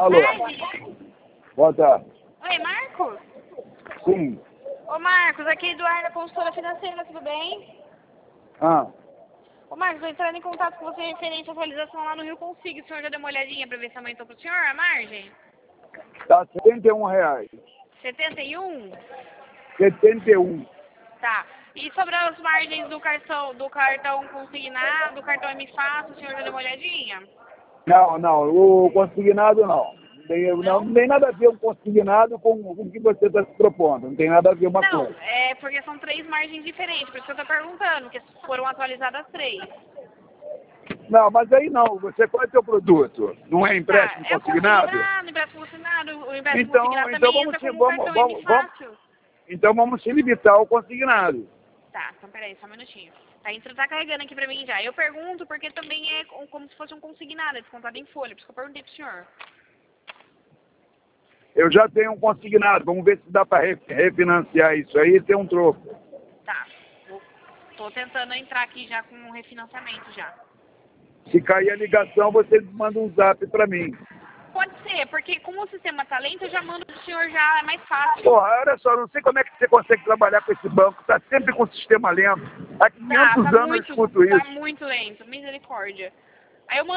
Alô. tarde. Boa tarde. Oi, Marcos? Sim. Ô, Marcos, aqui é Eduardo, consultora financeira, tudo bem? Ah, Ô, Marcos, tô entrando em contato com você referente à atualização lá no Rio Consigo. O senhor já deu uma olhadinha pra ver se aumentou pro senhor a margem? tá R$ 71. 71? 71. Tá. E sobre as margens do cartão consignado, do cartão M-Fácil, o senhor já deu uma olhadinha? Não, o consignado não. Não tem nada a ver o consignado com o que você está se propondo. Não tem nada a ver uma Não, coisa. é porque são 3 margens diferentes, por isso que eu tô perguntando, porque foram atualizadas 3. Não, mas aí não. Qual é o seu produto? Não é Tá, empréstimo é o consignado? empréstimo consignado, o empréstimo Então consignado também entra como cartão M-Fácil. então vamos se limitar ao consignado. Tá, então peraí, só um minutinho. Tá carregando aqui pra mim já. Eu pergunto porque também é como se fosse um consignado, é descontado em folha, por isso que eu perguntei pro senhor. Eu já tenho um consignado. Vamos ver se dá para refinanciar isso aí e ter um troco. Tá, tô tentando entrar aqui já com um refinanciamento já. Se cair a ligação, você manda um zap para mim. Pode ser, porque como o sistema tá lento, eu já mando pro senhor já, é mais fácil. Porra, olha só, não sei como é que você consegue trabalhar com esse banco. Está sempre com o sistema lento. Há 500 anos eu escuto Tá isso. muito lento, misericórdia. Aí eu